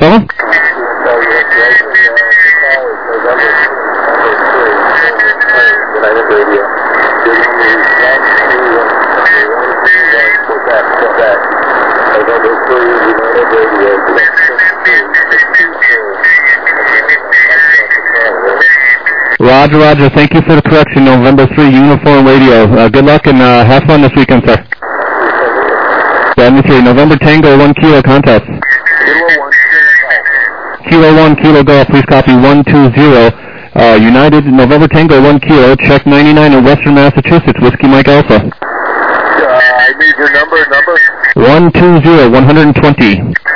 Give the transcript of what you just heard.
fella? Roger, Roger. Thank you for the correction. November 3, Uniform Radio. Good luck and have fun this weekend, sir. 73, November Tango, 1 Kilo contest. Kilo 1, Kilo Golf. Please copy 120. United, November Tango, 1 Kilo. Check 99 in Western Massachusetts. Whiskey Mike Alpha. I need your number. 120, 120.